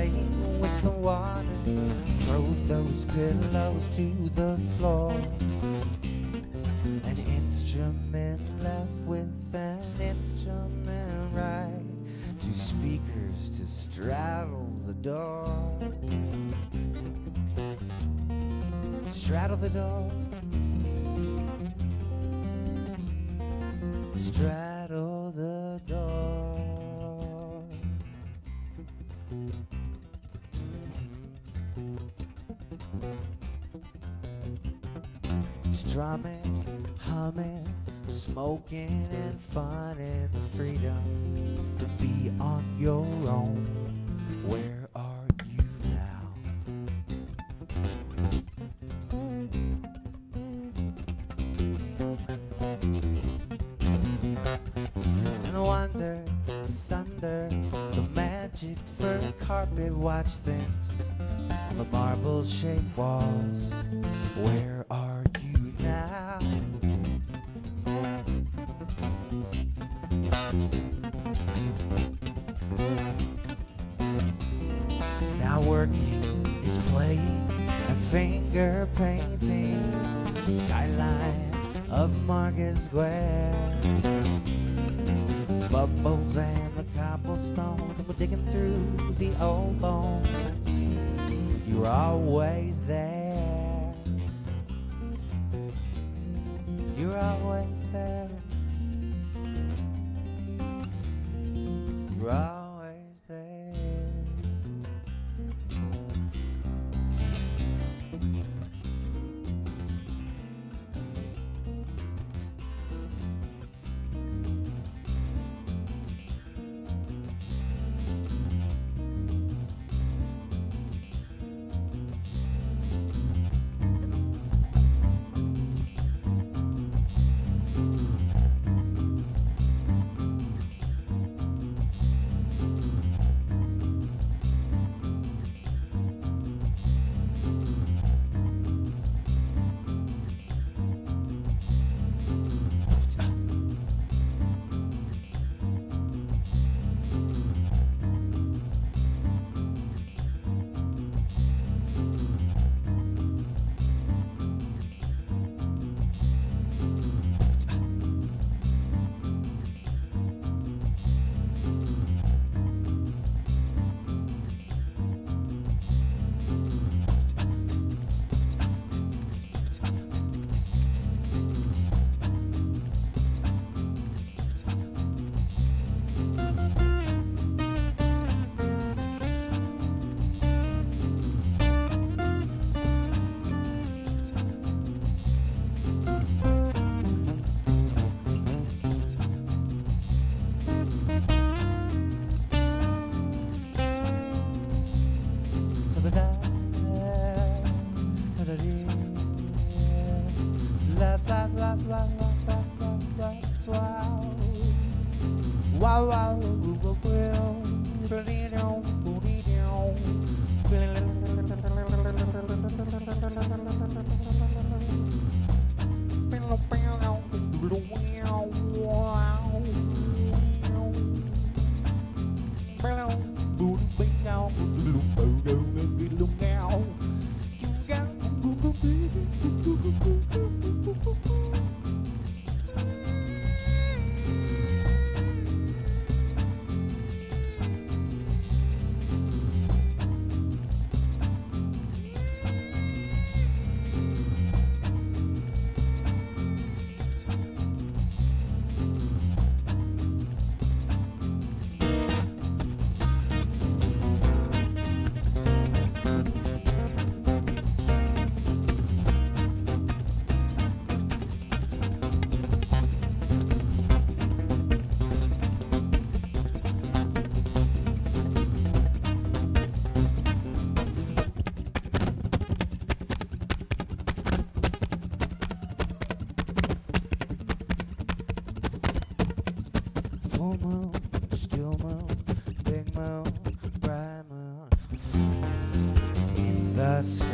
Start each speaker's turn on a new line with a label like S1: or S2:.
S1: playing with the water. Throw those pillows to the floor. An instrument left with an instrument right. Two speakers to straddle the door. Straddle the door. Straddle the door. Strumming, humming, smoking and fun and the freedom to be on your own. Where are you now? And the wonder, the thunder, the magic fur carpet watch things on the marble-shaped walls. Where are you now? Now working is playing and finger painting the skyline of Market Square. Bubbles and the cobblestones, and we're digging through the old bones. You're always there. You're always there. You're always there. Wow, wow, full moon, still moon, big moon, bright moon in the sky.